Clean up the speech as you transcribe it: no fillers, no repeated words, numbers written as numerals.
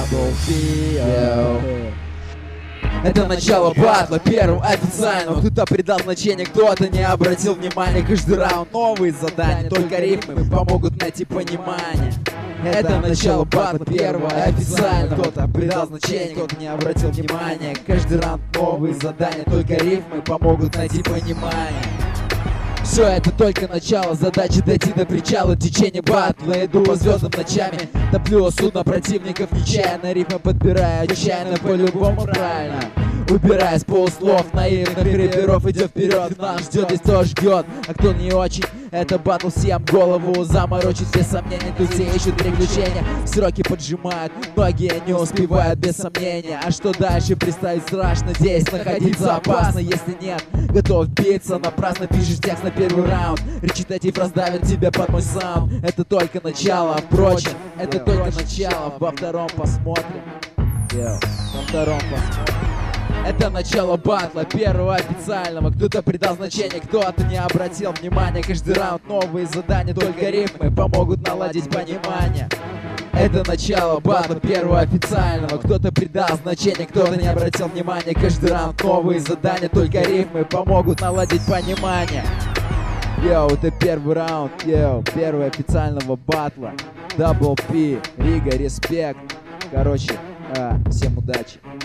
Double P. Это начало батла, первого официального. Кто-то придал значение, кто-то не обратил внимания. Каждый раунд новые задания, только рифмы помогут найти понимание. Это начало батла, первого официального. Кто-то придал значение, кто-то не обратил внимания. Каждый раунд новые задания, только рифмы помогут найти понимание. Все это только начало, задача дойти до причала. Течение батла, иду по звездам ночами. Топлю судно противников нечаянно, рифмы подбирая отчаянно, по-любому правильно. Убирая с полуслов наивных рэперов, идет вперед, нас ждет, здесь кто ждет, а кто не очень. Это батл, всем голову заморочить, без сомнений. Тут все ищут приключения, сроки поджимают, многие не успевают, без сомнения. А что дальше представить страшно, здесь находиться опасно. Если нет, готов биться, напрасно пишешь текст на первый раунд. Речитатив раздавит тебя под мой саунд. Это только начало, впрочем, это только начало. Во втором посмотрим. Во втором посмотрим. Это начало батла, первого официального. Кто-то придал значение, кто-то не обратил внимания. Каждый раунд новые задания, только рифмы помогут наладить понимание. Это начало батла, первого официального. Кто-то придал значение, кто-то не обратил внимания. Каждый раунд новые задания, только рифмы помогут наладить понимание. Йоу, это первый раунд, йоу, первого официального батла. Double P, Рига, респект. Короче, всем удачи.